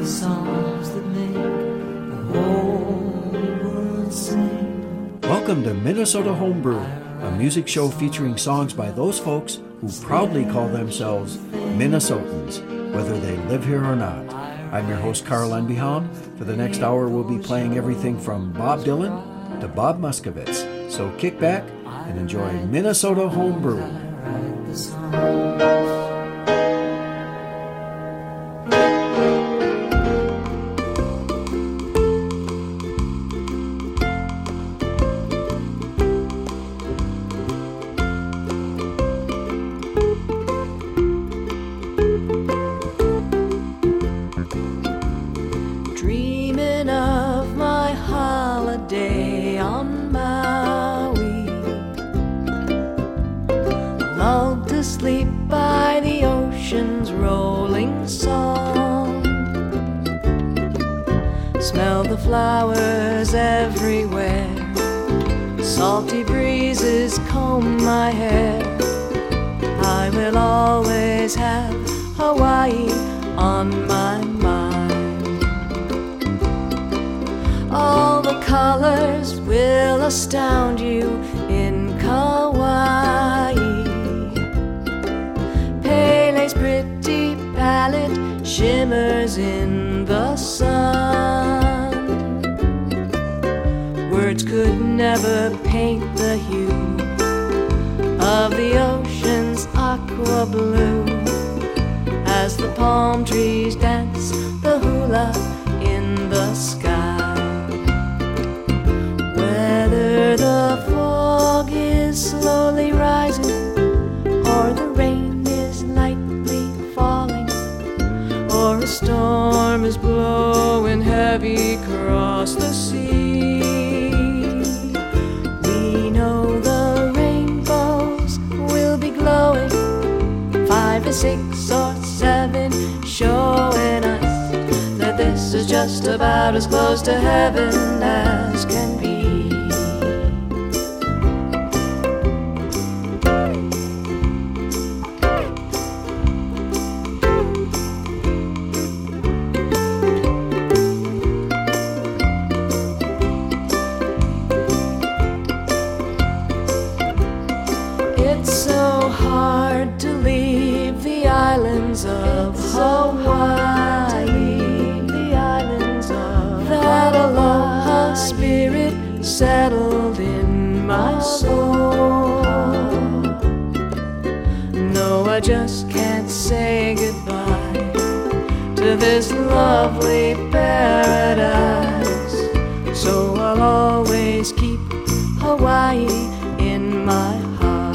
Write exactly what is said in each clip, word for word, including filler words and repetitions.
songs that make the whole world sing. Welcome to Minnesota Homebrew, a music show featuring songs by those folks who proudly call themselves Minnesotans, whether they live here or not. I'm your host, Carl Enbehaun. For the next hour, we'll be playing everything from Bob Dylan to Bob Muskowitz. So kick back and enjoy Minnesota Homebrew. Dreaming of my holiday on Maui, lulled to sleep by the ocean's rolling song. Smell the flowers everywhere, salty breezes comb my hair. I will always have Hawaii on my mind. All the colors will astound you in Kauai. Pele's pretty palette shimmers in the sun. Words could never paint the hue of the ocean's aqua blue, as the palm trees dance the hula in the sky. Whether the fog is slowly rising, or the rain is lightly falling, or a storm is blowing heavy across the sea, we know the rainbows will be glowing, five or six or seven, showing us that this is just about as close to heaven as can be. It's so hard to leave the islands of Hawaii, the islands of that aloha spirit settled in my soul. No, I just can't say goodbye to this lovely paradise, so I'll always keep Hawaii in my heart.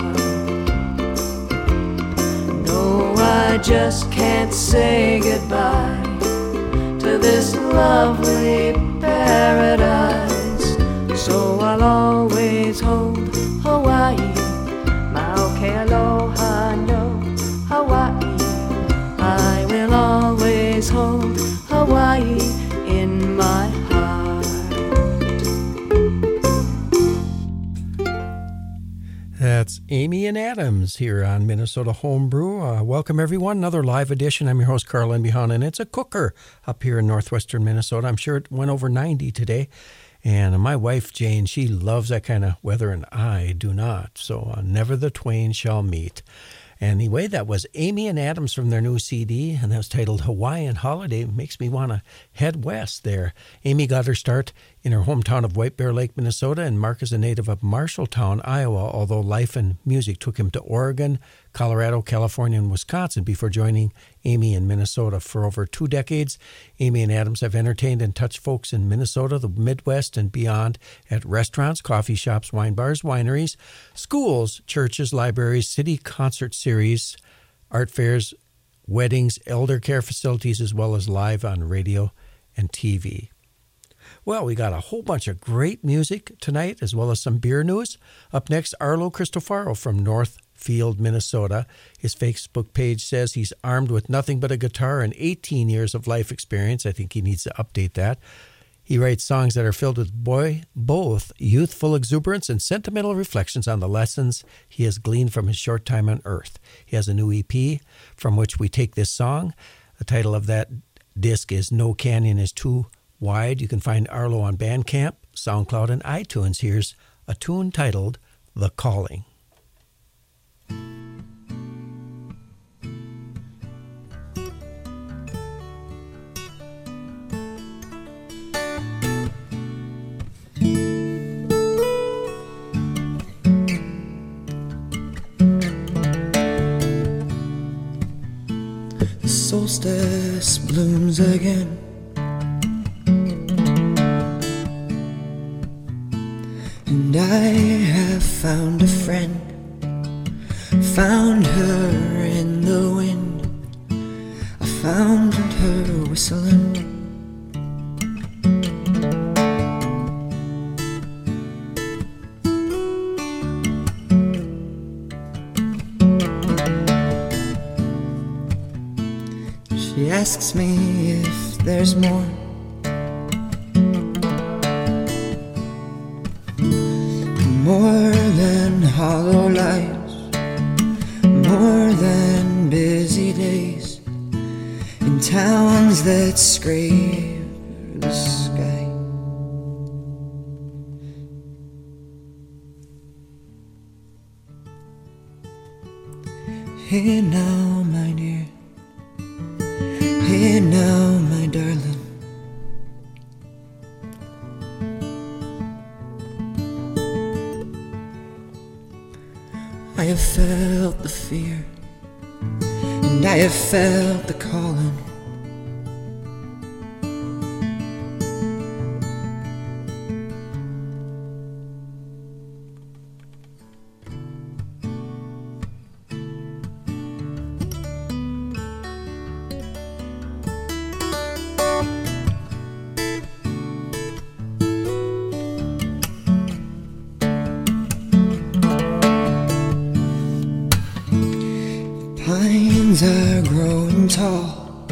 I just can't say goodbye to this lovely paradise, so I'll always hold Hawaii, Mauna Aloha no Hawaii. I will always hold Hawaii in my heart. That's Amy and Adams here on Minnesota Homebrew. Uh, welcome, everyone. Another live edition. I'm your host, Carl Enbehaun, and it's a cooker up here in northwestern Minnesota. I'm sure it went over ninety today. And my wife, Jane, she loves that kind of weather, and I do not. So uh, never the twain shall meet. Anyway, that was Amy and Adams from their new C D, and that was titled Hawaiian Holiday. Makes me want to head west there. Amy got her start in her hometown of White Bear Lake, Minnesota, and Mark is a native of Marshalltown, Iowa, although life and music took him to Oregon, Colorado, California, and Wisconsin before joining Amy in Minnesota. For over two decades, Amy and Adams have entertained and touched folks in Minnesota, the Midwest, and beyond at restaurants, coffee shops, wine bars, wineries, schools, churches, libraries, city concert series, art fairs, weddings, elder care facilities, as well as live on radio and T V. Well, we got a whole bunch of great music tonight, as well as some beer news. Up next, Arlo Cristofaro from Northfield, Minnesota. His Facebook page says he's armed with nothing but a guitar and eighteen years of life experience. I think he needs to update that. He writes songs that are filled with boy, both youthful exuberance and sentimental reflections on the lessons he has gleaned from his short time on Earth. He has a new E P from which we take this song. The title of that disc is No Canyon is Too Wide. You can find Arlo on Bandcamp, SoundCloud, and iTunes. Here's a tune titled The Calling. The solstice blooms again, and I have found a friend, found her in the wind, I found her whistling. She asks me if there's more, more than hollow lights, more than busy days in towns that scrape the sky. Here now, my dear, here now, my darling, I have felt the fear, and I have felt the calling. Pines are growing tall,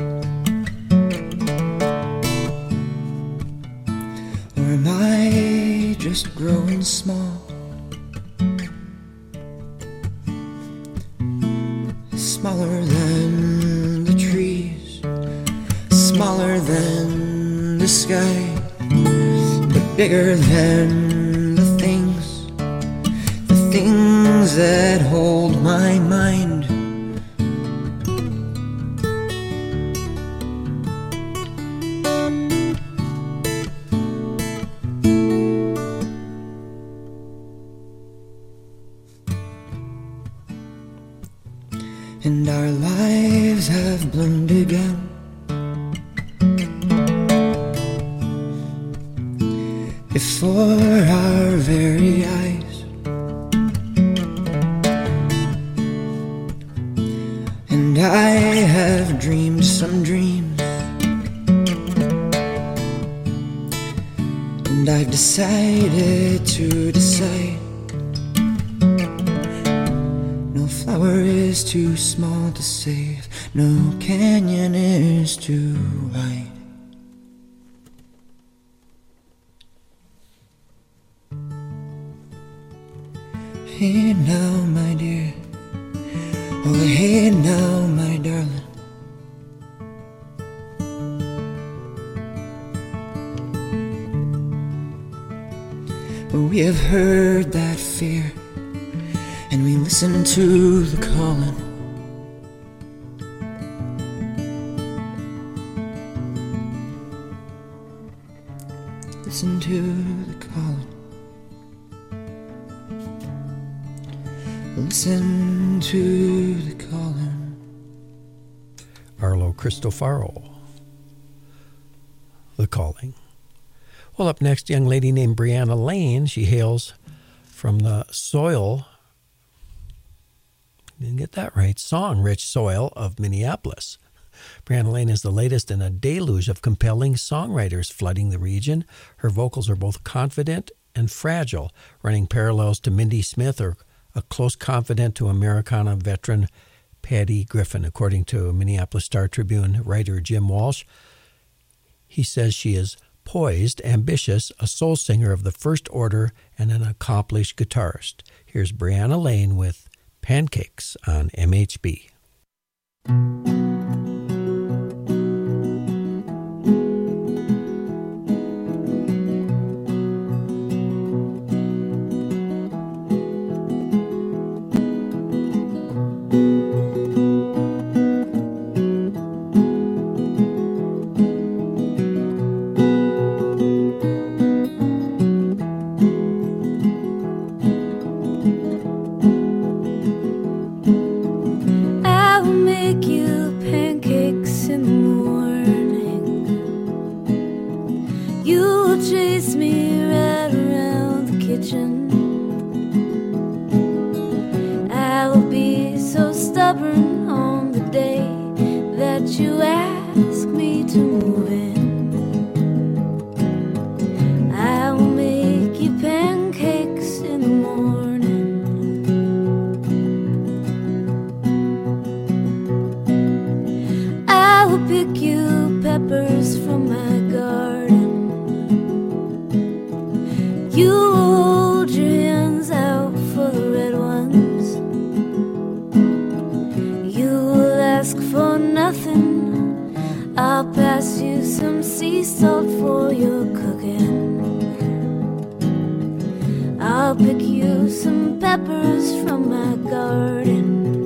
or am I just growing small? Smaller than the trees, smaller than the sky, but bigger than the things, the things that hold my mind. And our lives have bloomed again, before our very eyes, and I have dreamed some dreams, and I've decided to decide. No flower is too small to save, no canyon is too wide. Here now, my dear, oh here now, my darling, we have heard that fear, and we listen to the calling. Listen to the calling. Listen to the calling. Arlo Cristofaro, The Calling. Well, up next, a young lady named Brianna Lane. She hails from the soil, didn't get that right, song-rich soil of Minneapolis. Brianna Lane is the latest in a deluge of compelling songwriters flooding the region. Her vocals are both confident and fragile, running parallels to Mindy Smith or a close confidant to Americana veteran Patty Griffin, according to Minneapolis Star-Tribune writer Jim Walsh. He says she is poised, ambitious, a soul singer of the first order, and an accomplished guitarist. Here's Brianna Lane with Pancakes on M H B. you ask me to move in. I will make you pancakes in the morning. I will pick you peppers from my garden. You hold your hands out for the red ones. You will ask for nothing. I'll pass you some sea salt for your cooking. I'll pick you some peppers from my garden.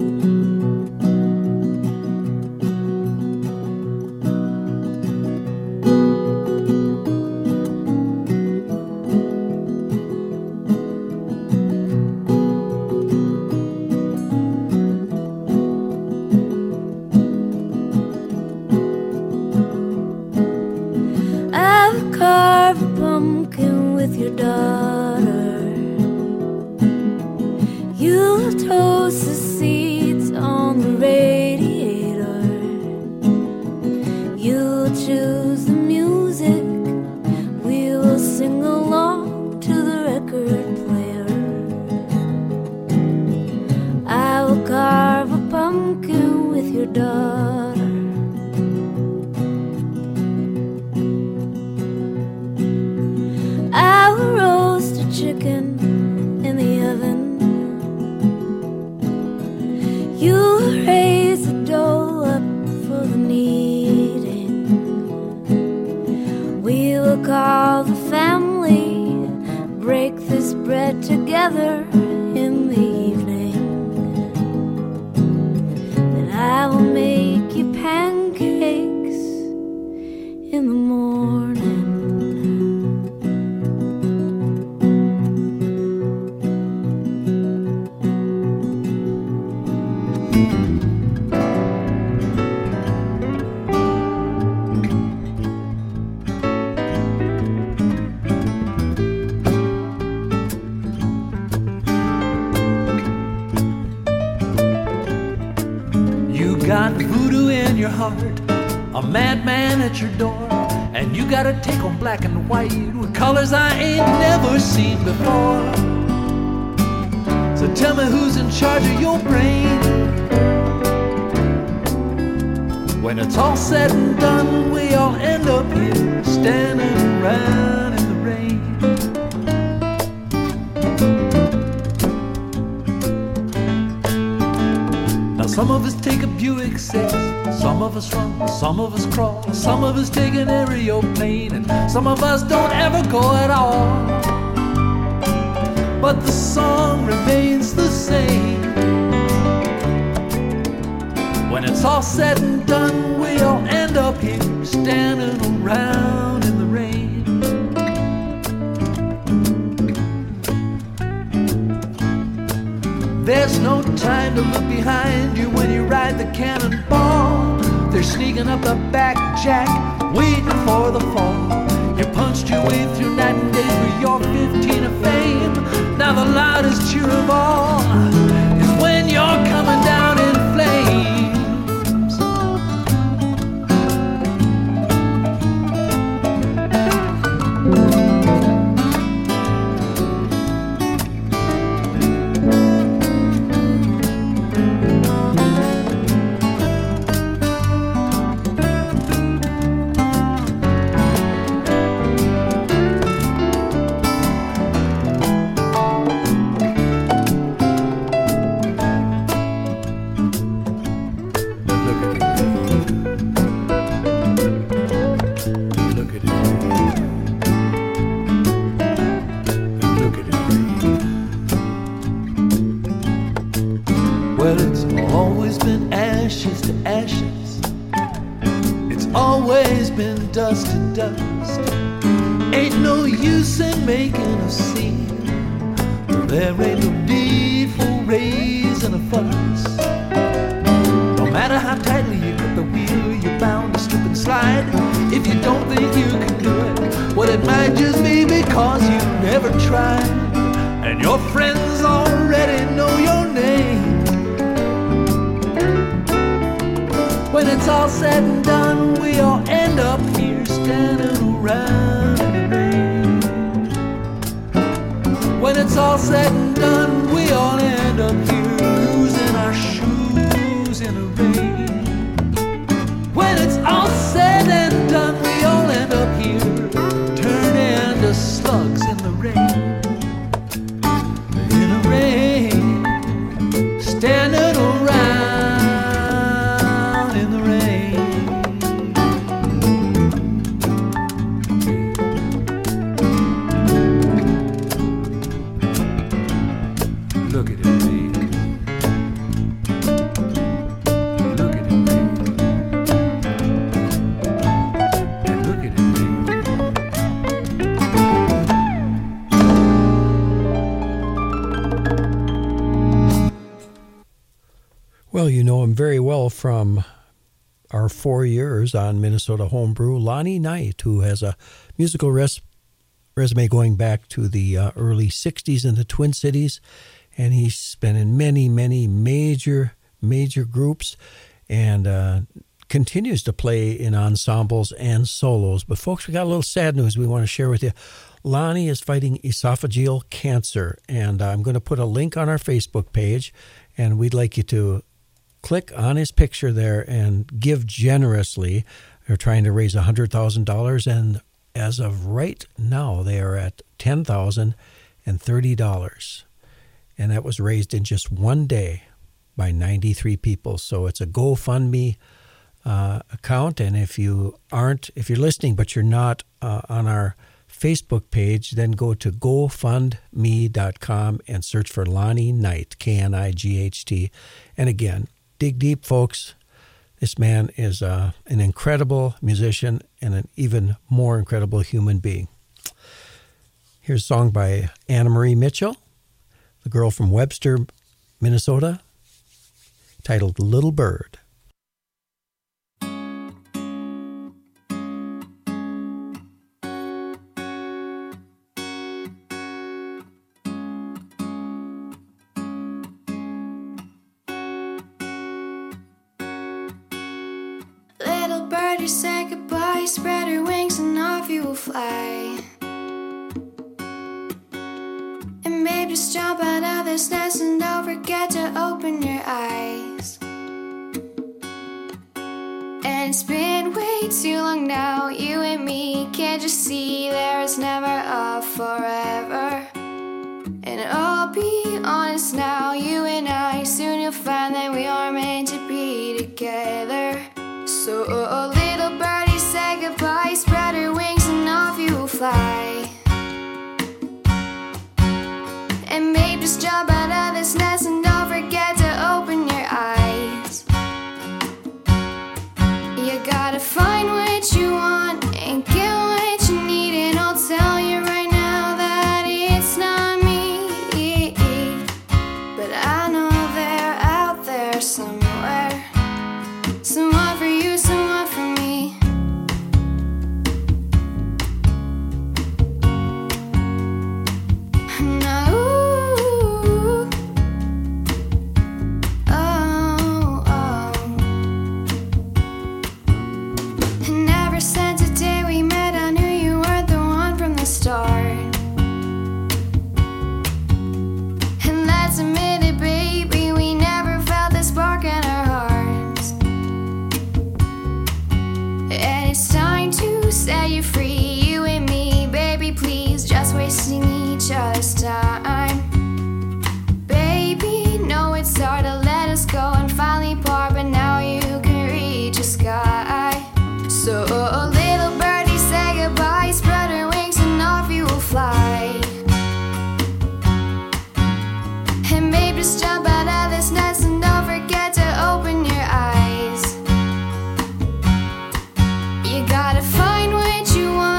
Carve a pumpkin with your daughter. You'll toast the seeds on the radiator. You'll choose the music. We will sing along to the record player. I will carve a pumpkin with your daughter. I will roast a chicken in the oven. You will raise the dough up for the kneading. We will call the family, break this bread together in the evening. Then I will make you pancakes in the morning. Got voodoo in your heart, a madman at your door, and you got a take on black and white with colors I ain't never seen before. So tell me who's in charge of your brain. When it's all said and done, we all end up here standing around in the rain. Some of us take a Buick six, some of us run, some of us crawl, some of us take an aeroplane, and some of us don't ever go at all. But the song remains the same. When it's all said and done, we all end up here standing around in the rain. There's no time to look behind you when you ride the cannonball. They're sneaking up the back jack, waiting for the fall. You punched your way through night and day for your fifteen of fame. Now the loudest cheer of all is when you're coming down in flames. Well, it's always been ashes to ashes. It's always been dust to dust. Ain't no use in making a scene. There ain't no need for raising a fuss. No matter how tightly you grip the wheel, you're bound to slip and slide. If you don't think you can do it, well, it might just be because you never tried. And your friends already know your name. When it's it's all said and done, we all end up here standing around in the rain. When it's all said and done, we all end up here losing our shoes in the rain. When it's all said and done, we all end up here turning to slugs in the rain. In the rain, standing around in the rain. Look at it, babe. Look at it, babe. And look at it, babe. Well, you know him very well from our four years on Minnesota Homebrew, Lonnie Knight, who has a musical res- resume going back to the uh, early sixties in the Twin Cities. And he's been in many, many major, major groups and uh, continues to play in ensembles and solos. But folks, we got a little sad news we want to share with you. Lonnie is fighting esophageal cancer, and I'm going to put a link on our Facebook page, and we'd like you to click on his picture there and give generously. They're trying to raise one hundred thousand dollars, and as of right now, they are at ten thousand thirty dollars. And that was raised in just one day by ninety-three people. So it's a GoFundMe uh, account. And if you aren't, if you're listening, but you're not uh, on our Facebook page, then go to go fund me dot com and search for Lonnie Knight, K N I G H T. And again, dig deep, folks. This man is uh, an incredible musician and an even more incredible human being. Here's a song by Anna Marie Mitchell, the girl from Webster, Minnesota, titled Little Bird. Little birdie, say goodbye, spread her wings and off you will fly. And babe, just jump out of this nest and don't forget to open your eyes. And it's been way too long now, you and me, can't you see there is never a forever? And I'll be honest now, you and I, soon you'll find that we are meant to be together. So a little birdie, say goodbye, spread her wings and off you will fly. And babe, just jump out of this nest and don't forget to open your eyes. You gotta find what you want and get what you need, and I'll tell you right now that it's not me. But I know they're out there somewhere, someone for you, someone for me. Now, ooh, oh, oh. And ever since the day we met, I knew you were the one from the start. And let's admit it, baby, we never felt the spark in our hearts. And it's time to set you free, you and me, baby, please, just wasting each other's time. Baby, know it's hard to let us go and finally part, but now you can reach the sky. So a little birdie, say goodbye, spread her wings and off you will fly. And babe, just jump out of this nest and don't forget to open your eyes. You gotta find what you want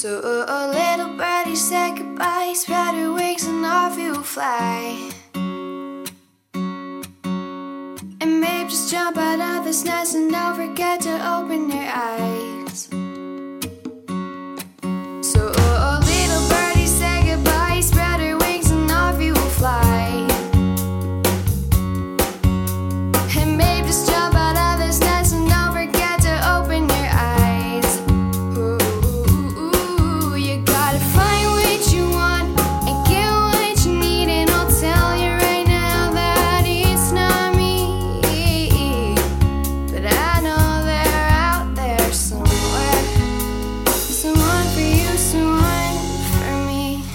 So a little birdie said goodbye, spread her wings and off you will fly. And babe, just jump out of this nest and don't forget to open your eyes. So a little birdie said goodbye, spread her wings and off you will fly. And babe, just jump out of this nest and don't forget to open your eyes. Ooh, you gotta find what you want and get what you need, and I'll tell you right now that it's not me, but I know they're out there somewhere. Someone for you, someone for me.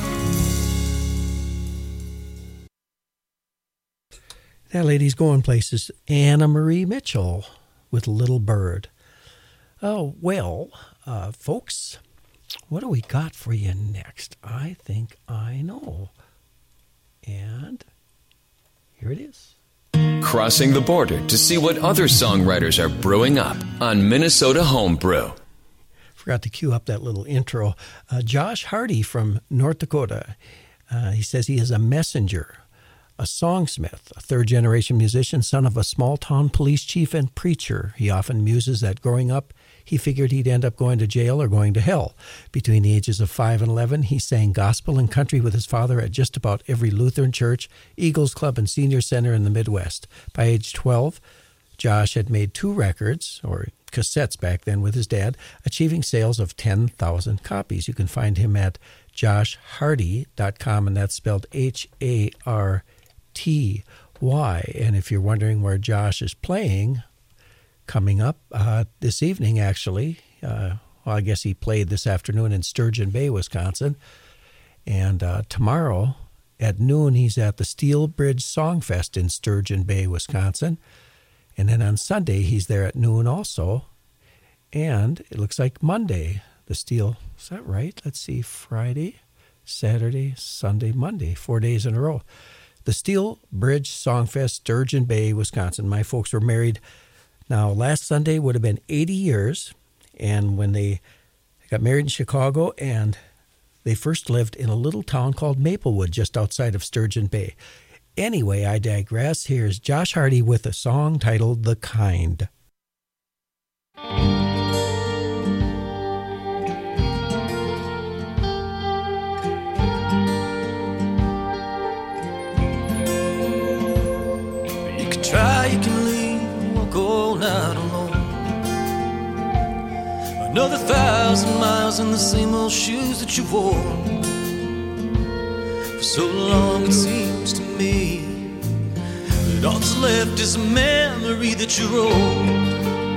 That lady's going places. Anna Marie Mitchell with Little Bird. Oh, well, uh, folks, what do we got for you next? I think I know. And here it is. Crossing the border to see what other songwriters are brewing up on Minnesota Homebrew. Forgot to cue up that little intro. Uh, Josh Hardy from North Dakota. Uh, he says he is a messenger, a songsmith, a third-generation musician, son of a small-town police chief and preacher. He often muses that growing up, he figured he'd end up going to jail or going to hell. Between the ages of five and eleven, he sang gospel and country with his father at just about every Lutheran church, Eagles Club, and Senior Center in the Midwest. By age twelve, Josh had made two records, or cassettes back then, with his dad, achieving sales of ten thousand copies. You can find him at josh hardy dot com, and that's spelled H A R T Y. And if you're wondering where Josh is playing, coming up uh, this evening, actually, uh, well, I guess he played this afternoon in Sturgeon Bay, Wisconsin. And uh, tomorrow at noon, he's at the Steel Bridge Songfest in Sturgeon Bay, Wisconsin. And then on Sunday, he's there at noon also. And it looks like Monday, the Steel, is that right? Let's see, Friday, Saturday, Sunday, Monday, four days in a row. The Steel Bridge Songfest, Sturgeon Bay, Wisconsin. My folks were married. Now, last Sunday would have been eighty years. And when they got married in Chicago, and they first lived in a little town called Maplewood, just outside of Sturgeon Bay. Anyway, I digress. Here's Josh Hardy with a song titled The Kind. You can try, you can leave, and walk all night alone. Another thousand miles in the same old shoes that you've worn. For so long it seems to me that all that's left is a memory that you wrote.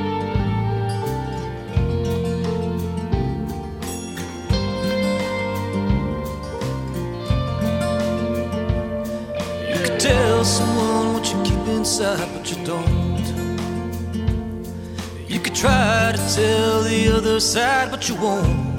You could tell someone what you keep inside, but you don't. You could try to tell the other side, but you won't.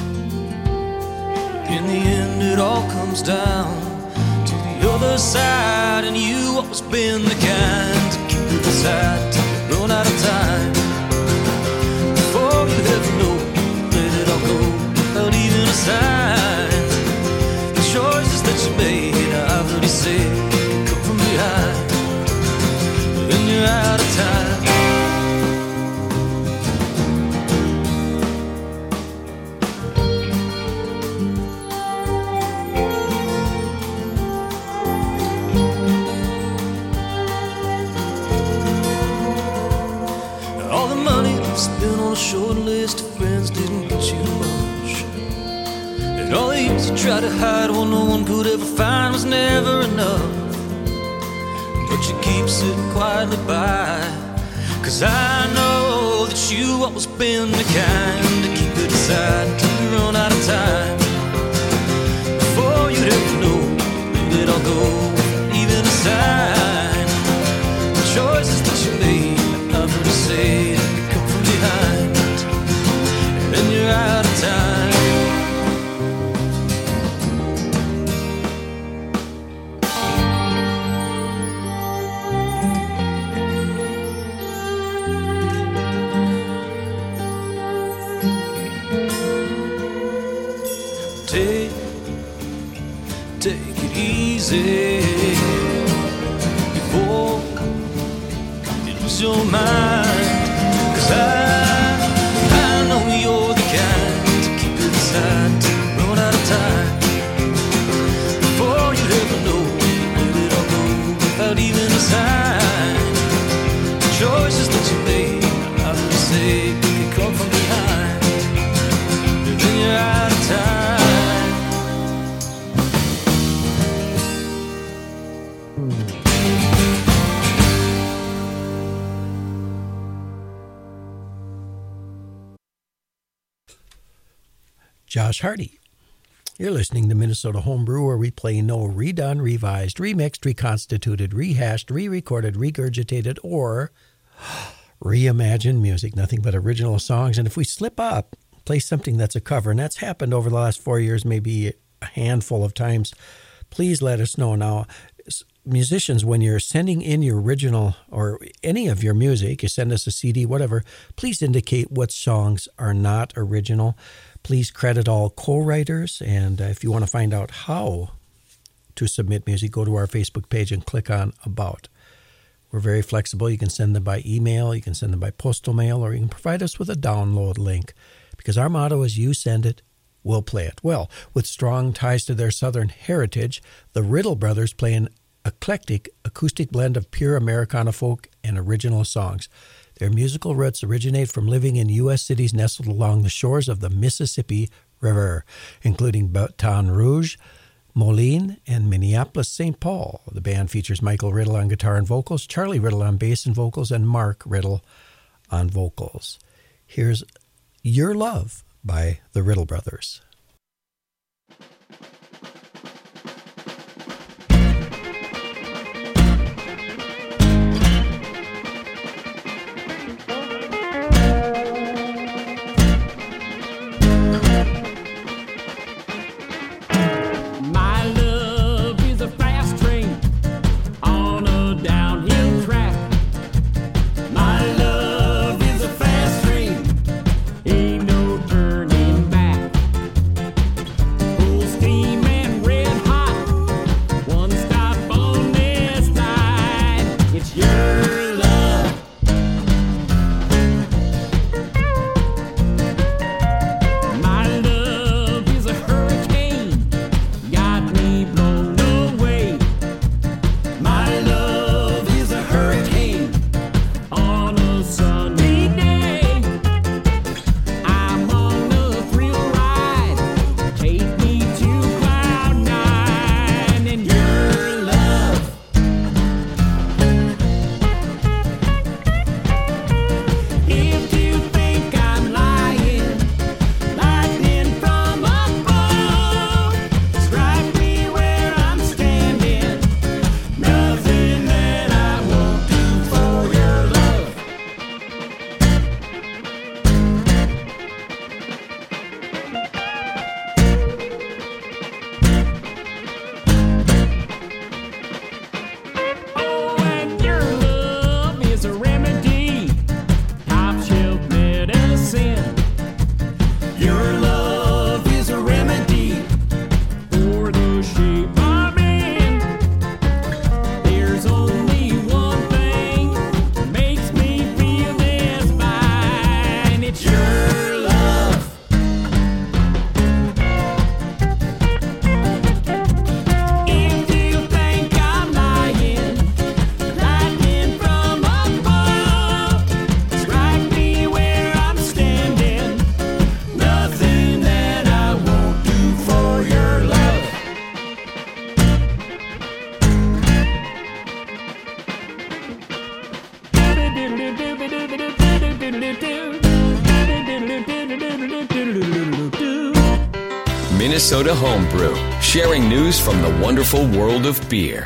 In the end it all comes down to the other side, and you always been the kind to keep it aside till you run out of time. Before you ever know, let it all go without even a sign. The choices that you made, I've already said, come from behind. Then you're out of time. Spent on a short list of friends didn't get you much. And all the years you tried to hide what no one could ever find was never enough. But you keep sitting quietly by, 'cause I know that you always been the kind to keep it aside until you run out of time. Before you'd ever know, let it all go without even a sign. The choices that you made, I've heard you say, behind, and then you're out of time. say before you lose your mind. 'Cause I, I know you're the kind to keep it inside till you run out of time. Before you ever know where it all goes without even a sign. The choices that you made, I would say, can come from behind. And then you're out of time. Josh Hardy. You're listening to Minnesota Homebrew, where we play no redone, revised, remixed, reconstituted, rehashed, re-recorded, regurgitated, or reimagined music. Nothing but original songs. And if we slip up, play something that's a cover, and that's happened over the last four years, maybe a handful of times, please let us know. Now, musicians, when you're sending in your original or any of your music, you send us a C D, whatever, please indicate what songs are not original. Please credit all co-writers, and uh, if you want to find out how to submit music, go to our Facebook page and click on About. We're very flexible. You can send them by email, you can send them by postal mail, or you can provide us with a download link, because our motto is you send it, we'll play it. Well, with strong ties to their Southern heritage, the Riddle Brothers play an eclectic acoustic blend of pure Americana folk and original songs. Their musical roots originate from living in U S cities nestled along the shores of the Mississippi River, including Baton Rouge, Moline, and Minneapolis, Saint Paul. The band features Michael Riddle on guitar and vocals, Charlie Riddle on bass and vocals, and Mark Riddle on vocals. Here's Your Love by the Riddle Brothers. Ain't no turning back. Minnesota Homebrew, sharing news from the wonderful world of beer.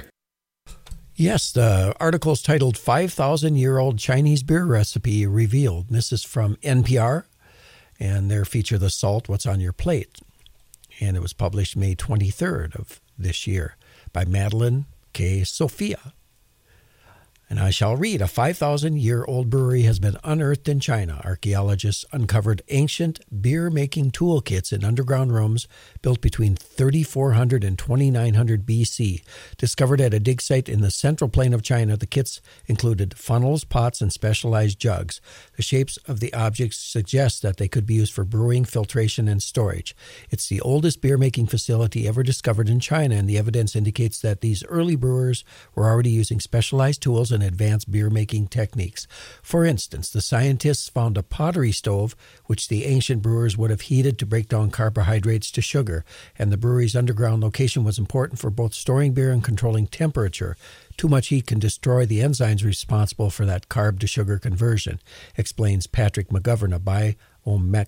Yes, the article is titled five thousand year old Chinese Beer Recipe Revealed. This is from N P R, and their feature, The Salt, What's on Your Plate. And it was published May twenty-third of this year by Madeline K. Sophia. And I shall read, a five thousand year old brewery has been unearthed in China. Archaeologists uncovered ancient beer-making toolkits in underground rooms built between thirty-four hundred and twenty-nine hundred B C. Discovered at a dig site in the central plain of China, the kits included funnels, pots, and specialized jugs. The shapes of the objects suggest that they could be used for brewing, filtration, and storage. It's the oldest beer-making facility ever discovered in China, and the evidence indicates that these early brewers were already using specialized tools and advanced beer-making techniques. For instance, the scientists found a pottery stove, which the ancient brewers would have heated to break down carbohydrates to sugar, and the brewery's underground location was important for both storing beer and controlling temperature. Too much heat can destroy the enzymes responsible for that carb-to-sugar conversion, explains Patrick McGovern, a biome-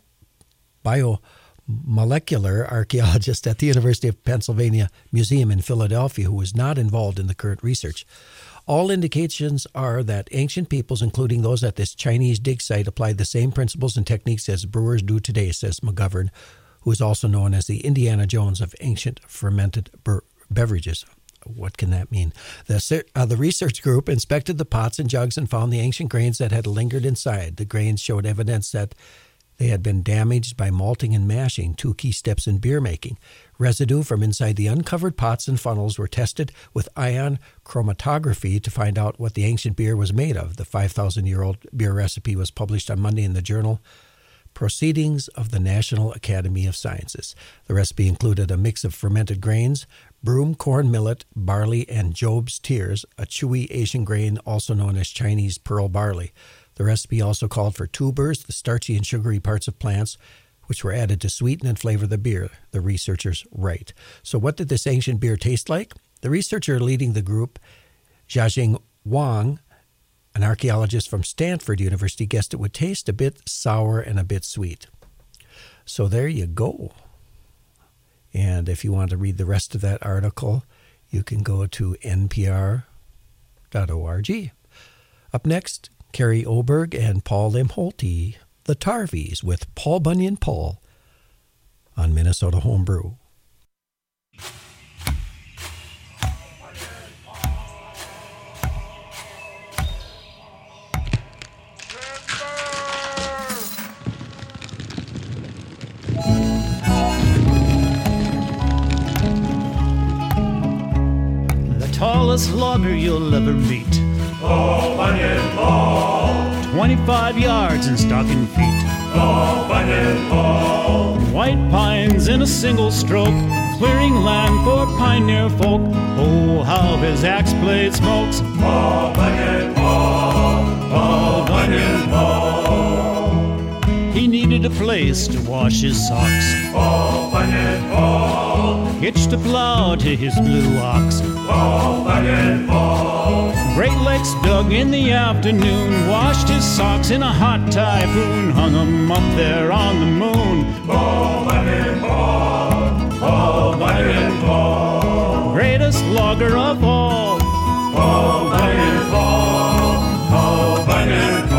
biomolecular archaeologist at the University of Pennsylvania Museum in Philadelphia, who was not involved in the current research. All indications are that ancient peoples, including those at this Chinese dig site, applied the same principles and techniques as brewers do today, says McGovern, who is also known as the Indiana Jones of ancient fermented ber- beverages. What can that mean? The, uh, the research group inspected the pots and jugs and found the ancient grains that had lingered inside. The grains showed evidence that they had been damaged by malting and mashing, two key steps in beer making. Residue from inside the uncovered pots and funnels were tested with ion chromatography to find out what the ancient beer was made of. The five thousand year old beer recipe was published on Monday in the journal Proceedings of the National Academy of Sciences. The recipe included a mix of fermented grains, broom, corn, millet, barley, and Job's tears, a chewy Asian grain also known as Chinese pearl barley. The recipe also called for tubers, the starchy and sugary parts of plants, which were added to sweeten and flavor the beer, the researchers write. So what did this ancient beer taste like? The researcher leading the group, Jiajing Wang, an archaeologist from Stanford University, guessed it would taste a bit sour and a bit sweet. So there you go. And if you want to read the rest of that article, you can go to N P R dot org. Up next, Carrie Oberg and Paul Limholte, the Tarvies, with Paul Bunyan Paul on Minnesota Homebrew. The tallest logger you'll ever meet, Paul Bunyan Paul, twenty-five yards in stocking feet. Paul Bunyan Paul, White pines in a single stroke, clearing land for pioneer folk. Oh, how his axe blade smokes. Paul Bunyan Paul, Paul Bunyan Paul. He needed a place to wash his socks. Paul Bunyan Paul, hitched a plow to his blue ox. Paul Bunyan Paul, Great Lakes dug in the afternoon, washed his socks in a hot typhoon, hung 'em up there on the moon. Paul Bunyan Paul, Paul Bunyan Paul, greatest logger of all. Paul Bunyan Paul, Paul Bunyan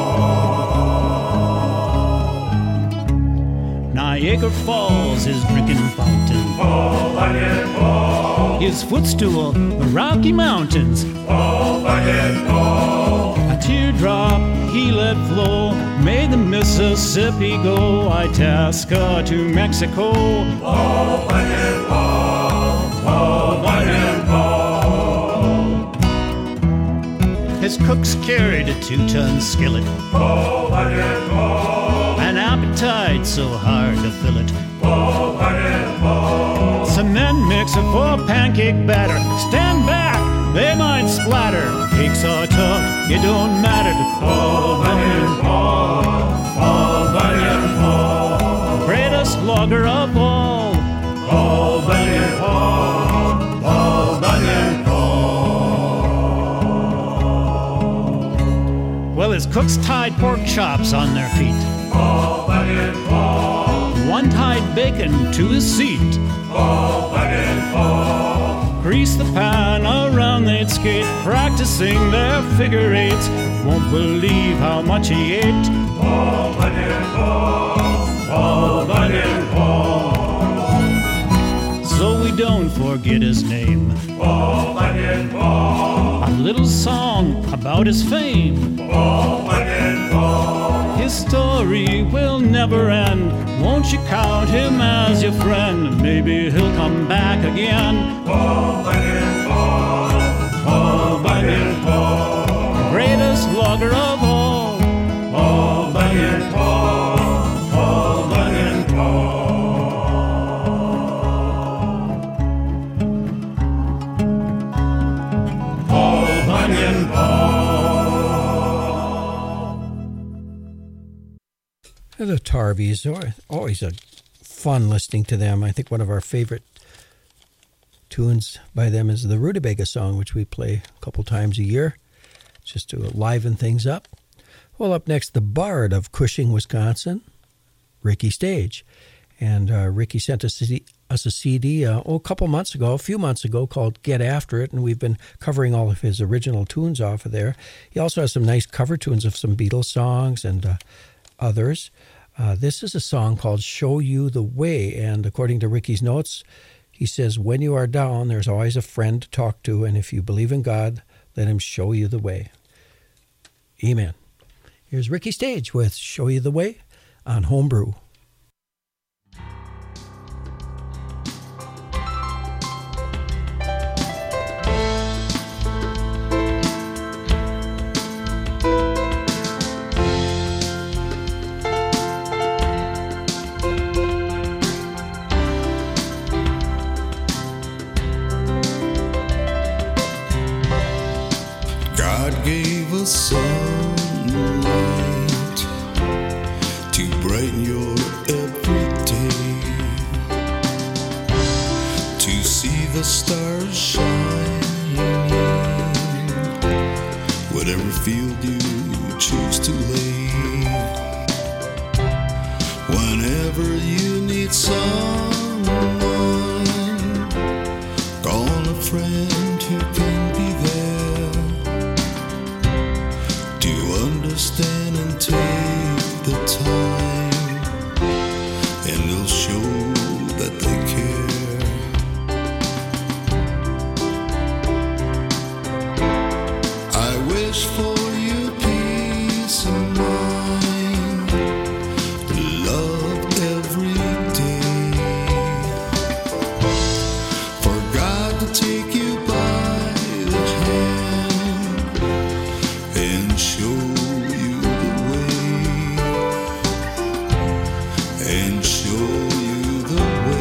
Paul. Niagara Falls, his drinking fountain. Paul Bunyan Paul, his footstool, the Rocky Mountains. Paul Bunyan Paul, a teardrop he let flow, made the Mississippi go, Itasca to Mexico. Paul Bunyan Paul, Paul Bunyan Paul. His cooks carried a two-ton skillet. Paul Bunyan Paul, an appetite so hard to fill it. Paul Bunyan Paul, cement mixer for pancake batter. Stand back, they might splatter. Cakes are tough, it don't matter to Paul Bunyan Paul, Paul Bunyan Paul, greatest logger of all. Paul Bunyan Paul, Paul Bunyan Paul. Well, his cooks tied pork chops on their feet. Paul Bunyan Paul, one tied bacon to his seat. Paul Bunyan Paul, grease the pan around they'd skate, practicing their figure eights. Won't believe how much he ate. Paul Bunyan Paul, Paul Bunyan Paul. So we don't forget his name. Paul Bunyan Paul, a little song about his fame. Paul Bunyan, Paul. His story will never end. Won't you count him as your friend? Maybe he'll come back again. Paul Bunyan, Paul. Paul Bunyan, Paul. The greatest logger of all. Paul Bunyan, Paul. Paul Bunyan, Paul. Paul Bunyan, Paul. The Tarvies, always a fun listening to them. I think one of our favorite tunes by them is the Rutabaga song, which we play a couple times a year, just to liven things up. Well, up next, the Bard of Cushing, Wisconsin, Ricky Stage. And uh, Ricky sent us, us a C D uh, oh, a couple months ago, a few months ago, called Get After It, and we've been covering all of his original tunes off of there. He also has some nice cover tunes of some Beatles songs and uh, others. Uh, this is a song called Show You the Way, and according to Ricky's notes, he says, when you are down, there's always a friend to talk to, and if you believe in God, let him show you the way. Amen. Here's Ricky Stage with Show You the Way on Homebrew. Sunlight to brighten your everyday, to see the stars shining, whatever field you choose to lay. Whenever you need someone, call a friend who can be there to understand and take the time, and they'll show that they care. I wish for you peace of mind, love every day, for God to take you by the hand and show you the way, and show you the way.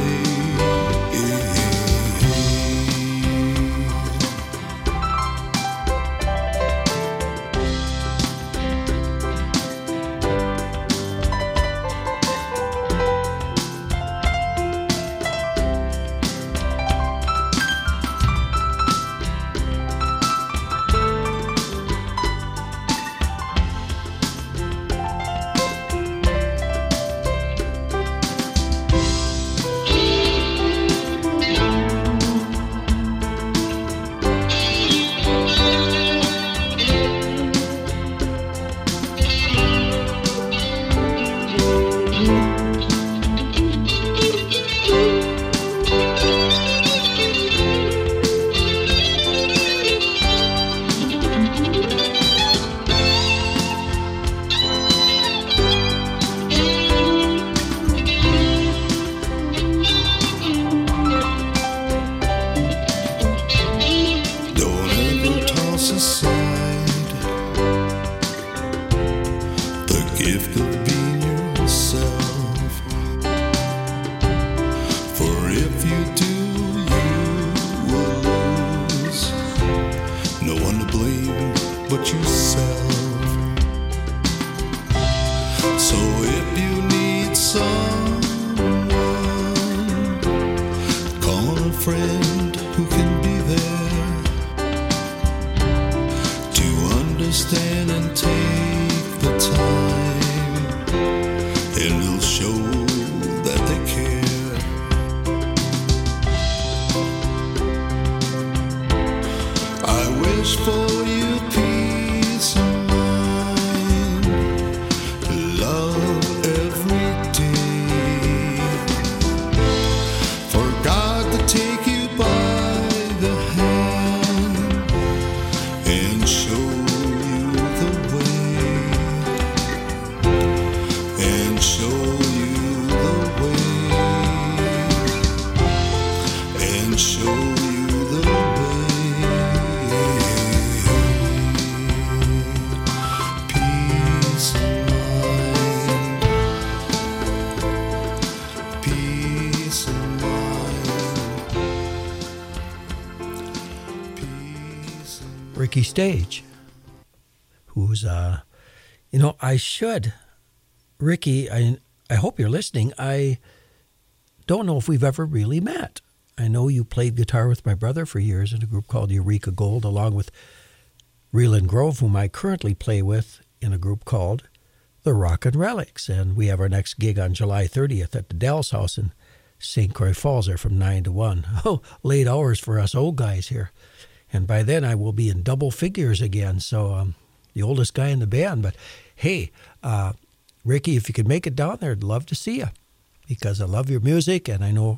Ricky Stage, who's, uh, you know, I should, Ricky, I, I hope you're listening. I don't know if we've ever really met. I know you played guitar with my brother for years in a group called Eureka Gold, along with Reelin Grove, whom I currently play with in a group called The Rockin' Relics. And we have our next gig on July thirtieth at the Dell's House in Saint Croix Falls there from nine to one. Oh, late hours for us old guys here. And by then I will be in double figures again, so um, the oldest guy in the band. But hey, uh, Ricky, if you could make it down there, I'd love to see you, because I love your music, and I know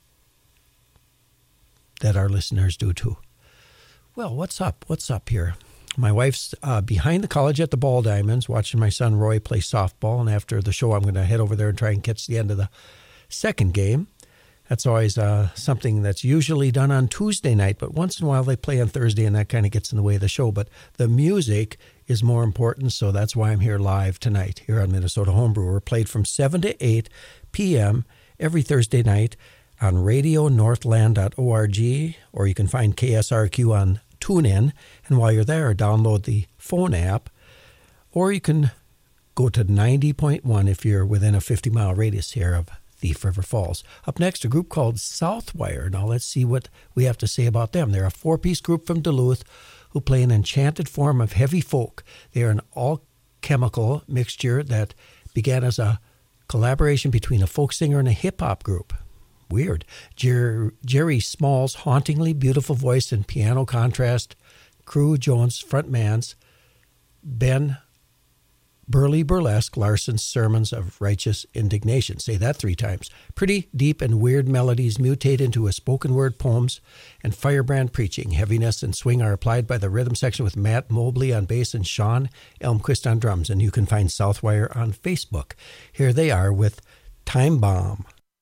that our listeners do too. Well, what's up? What's up here? My wife's uh, behind the college at the Ball Diamonds, watching my son Roy play softball, and after the show I'm going to head over there and try and catch the end of the second game. That's always uh, something that's usually done on Tuesday night, but once in a while they play on Thursday, and that kind of gets in the way of the show. But the music is more important, so that's why I'm here live tonight here on Minnesota Homebrew. We're played from seven to eight p.m. every Thursday night on radio northland dot org, or you can find K S R Q on TuneIn. And while you're there, download the phone app, or you can go to ninety point one if you're within a fifty-mile radius here of Thief River Falls. Up next, a group called Southwire. Now let's see what we have to say about them. They're a four-piece group from Duluth who play an enchanted form of heavy folk. They are an all-chemical mixture that began as a collaboration between a folk singer and a hip-hop group. Weird. Jer- Jerry Small's hauntingly beautiful voice and piano contrast, Crew Jones' frontman's Ben Burley Burlesque Larson's sermons of righteous indignation. Say that three times. Pretty deep and weird melodies mutate into a spoken word poems and firebrand preaching. Heaviness and swing are applied by the rhythm section with Matt Mobley on bass and Sean Elmquist on drums. And you can find Southwire on Facebook. Here they are with Time Bomb.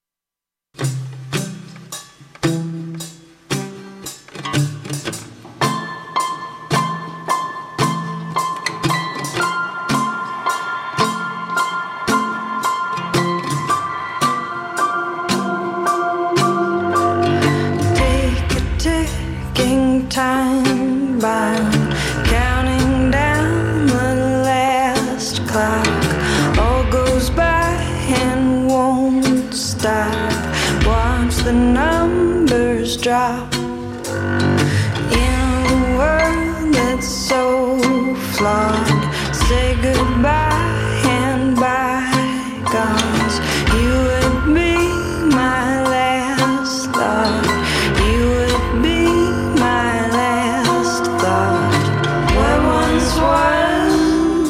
Time bomb, counting down the last clock. All goes by and won't stop. Watch the numbers drop. In a world that's so flawed, say goodbye and bygones. You would be my last thought. You would be my last thought. What once was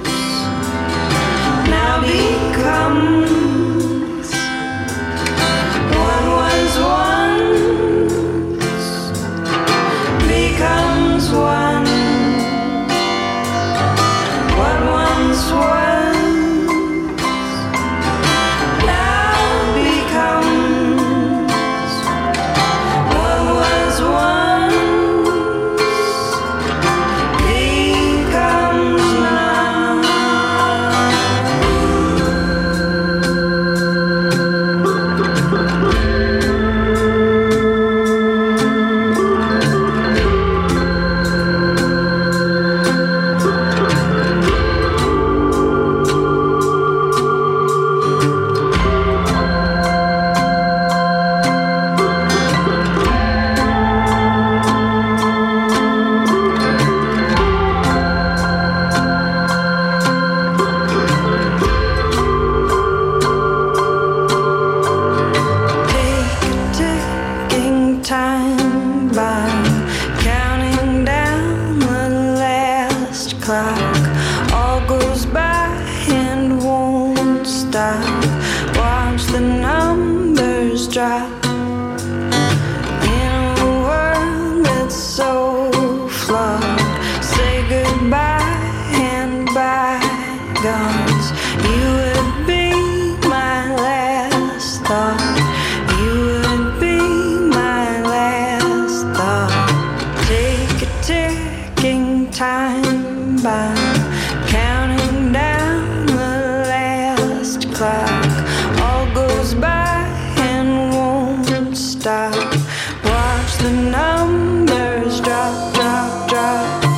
now becomes. What was once becomes one. What once was now becomes. What was once becomes none. Ticking time bomb, counting down the last clock. All goes by and won't stop. Watch the numbers drop. In a world that's so flawed, say goodbye and bygones. You would be my last thought. You would be my last thought. Take a ticking time bomb, counting down the last clock. All goes by and won't stop. Watch the numbers drop, drop, drop.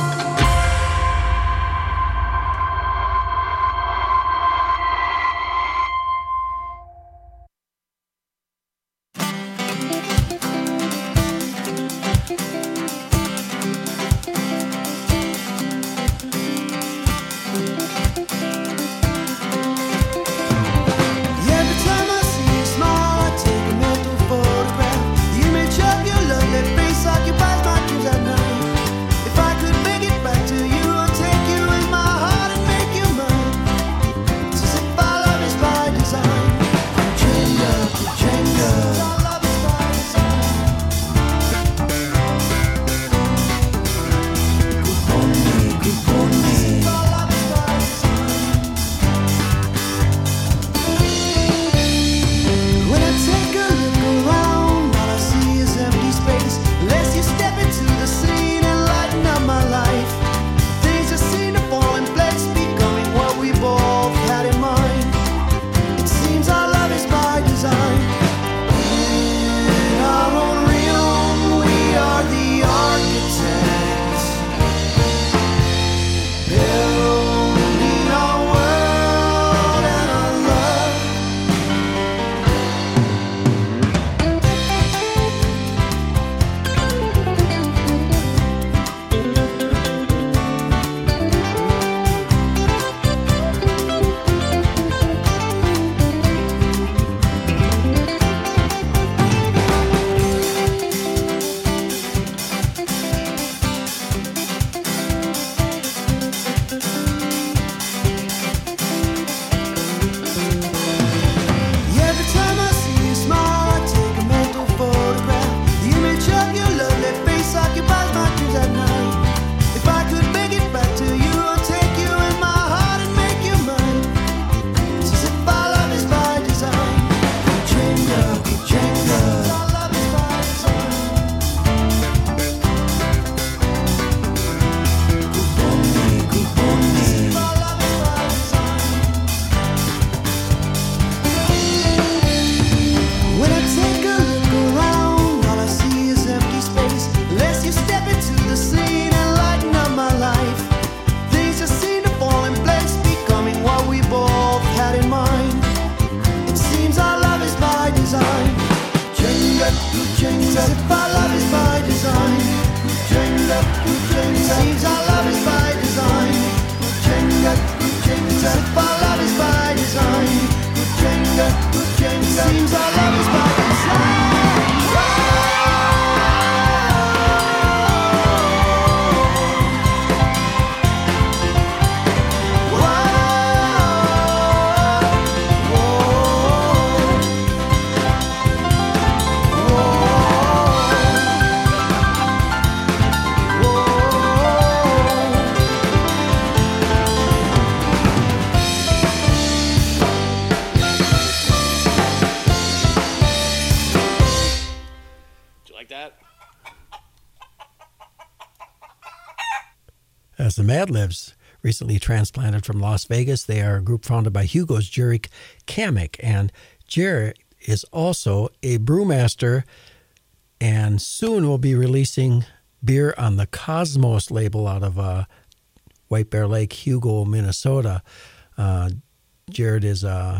That's the Mad Libs, recently transplanted from Las Vegas. They are a group founded by Hugo's Jarek Kamek. And Jarek is also a brewmaster and soon will be releasing beer on the Cosmos label out of uh, White Bear Lake, Hugo, Minnesota. Uh, Jared is uh,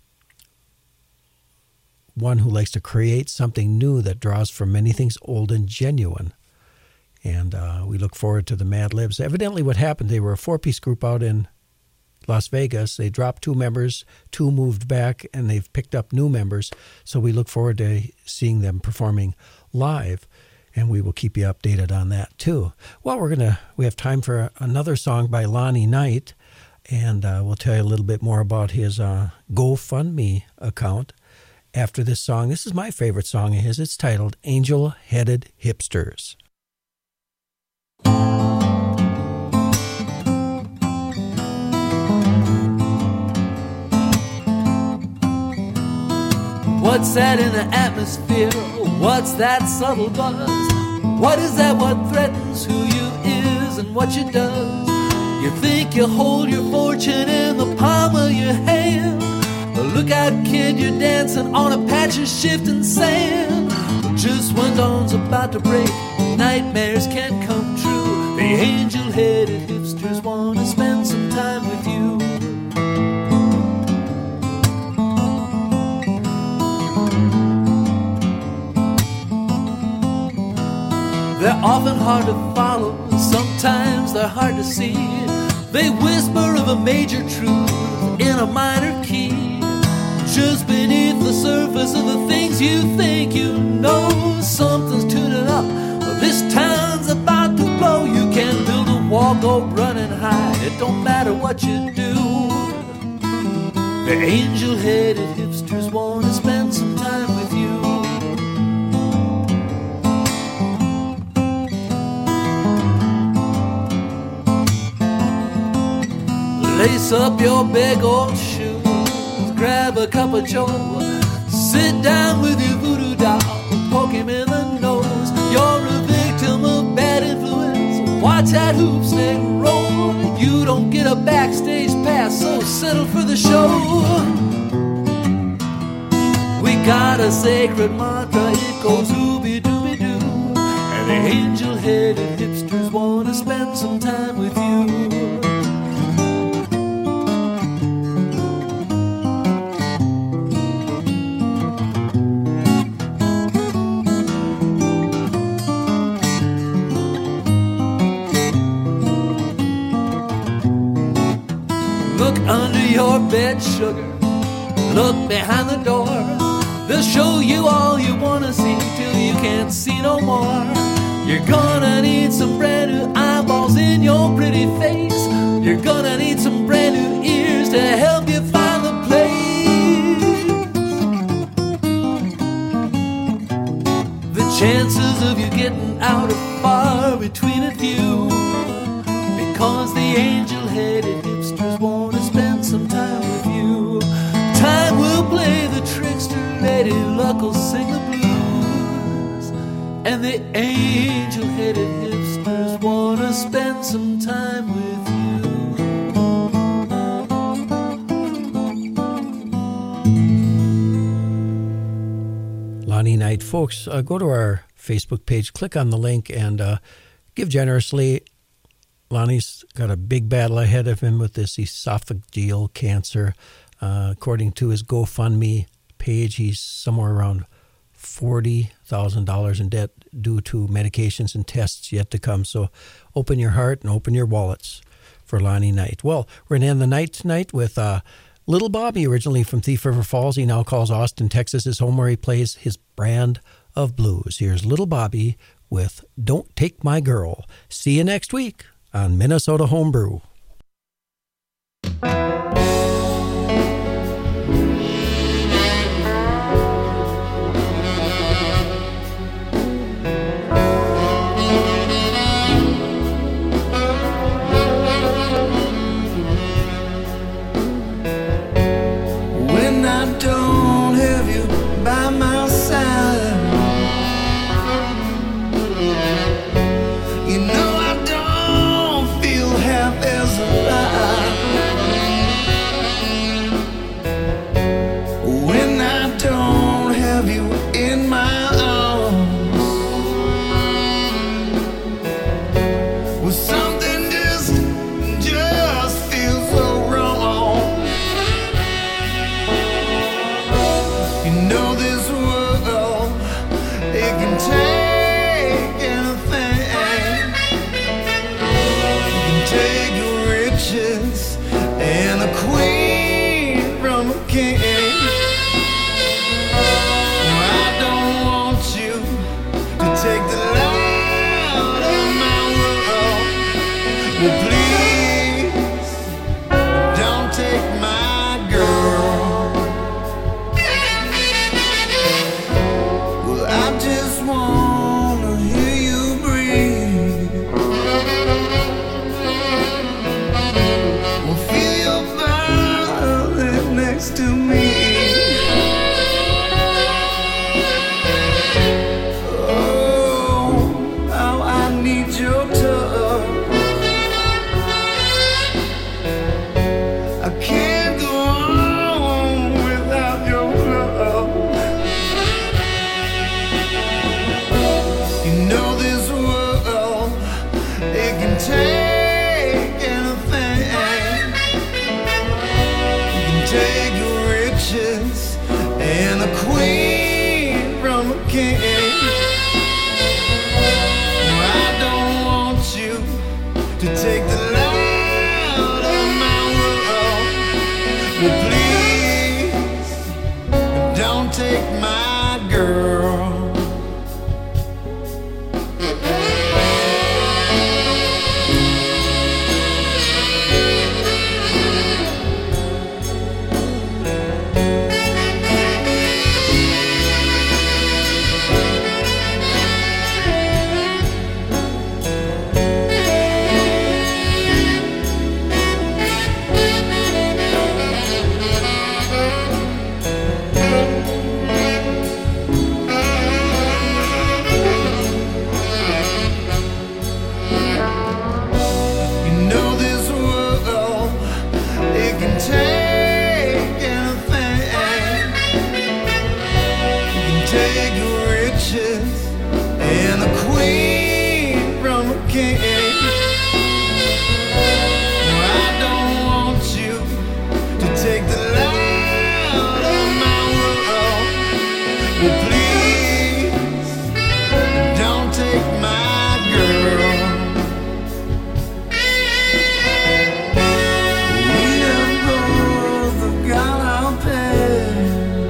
one who likes to create something new that draws from many things old and genuine. And uh, we look forward to the Mad Libs. Evidently what happened, they were a four-piece group out in Las Vegas. They dropped two members, two moved back, and they've picked up new members. So we look forward to seeing them performing live, and we will keep you updated on that too. Well, we're gonna we have time for another song by Lonnie Knight, and uh, we'll tell you a little bit more about his uh, GoFundMe account after this song. This is my favorite song of his. It's titled Angel Headed Hipsters. What's that in the atmosphere? What's that subtle buzz? What is that what threatens who you is and what you does? You think you hold your fortune in the palm of your hand, but look out kid, you're dancing on a patch of shifting sand. Just when dawn's about to break, nightmares can't come true. The angel-headed hipsters want to spend some time with you. They're often hard to follow, sometimes they're hard to see. They whisper of a major truth in a minor key. Just beneath the surface of the things you think you know, something's tuning up. This town's about to blow. You can build a wall, go running high. It don't matter what you do. The angel-headed hipsters want to spend some time with you. Lace up your big old shoes, grab a cup of joe, sit down with your voodoo doll, poke him in the nose. You're a victim of bad influence, watch that hoop stick roll. You don't get a backstage pass, so settle for the show. We got a sacred mantra, it goes ooby-dooby-doo, and the angel-headed hipsters want to spend some time with you. Under your bed, sugar, look behind the door. They'll show you all you wanna see till you can't see no more. You're gonna need some brand new eyeballs in your pretty face. You're gonna need some brand new ears to help you find the place. The chances of you getting out are far between a few, because the angel-headed hipsters want to spend some time with you. Time will play the trickster, Lady Luck will sing the blues, and the angel-headed hipsters want to spend some time with you. Lonnie Knight, folks, uh, go to our Facebook page, click on the link, and uh, give generously. Lonnie's got a big battle ahead of him with this esophageal cancer. Uh, according to his GoFundMe page, he's somewhere around forty thousand dollars in debt due to medications and tests yet to come. So open your heart and open your wallets for Lonnie Knight. Well, we're going to end the night tonight with uh, Little Bobby, originally from Thief River Falls. He now calls Austin, Texas his home, where he plays his brand of blues. Here's Little Bobby with Don't Take My Girl. See you next week on Minnesota Homebrew. When I don't have you by my side, you know I don't feel know this world, it can take anything. It can take your riches and a queen from a king. I don't want you to take the light out of my world. Well, please don't take my girl. Well, I just wanna hear you breathe. Well, feel your body next to me. Your touch, I can't go on without your love. You know this world, it can take anything. You can take your riches and a queen from a king. To take the light out of my world. Well, please don't take my girl. Take your riches and a queen from a king. I don't want you to take the light out of my world. Well, please don't take my girl. We have both got our pain.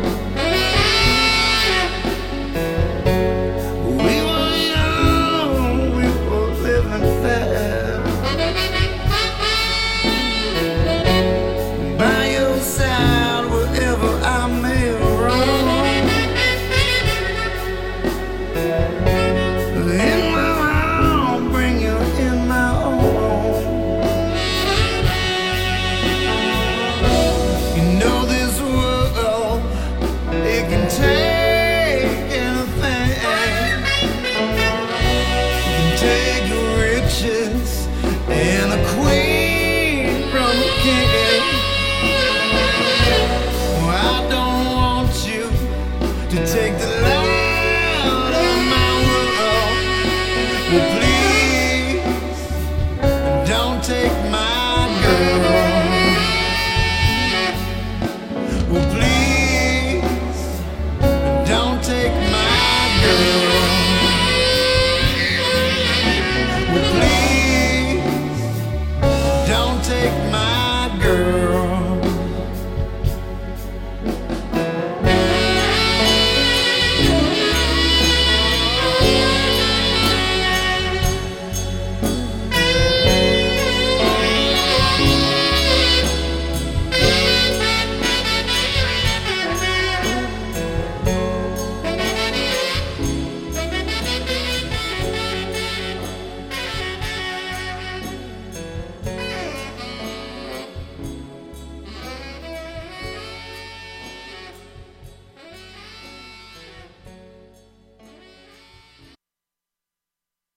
And a queen from a king. Well, I don't want you to take the light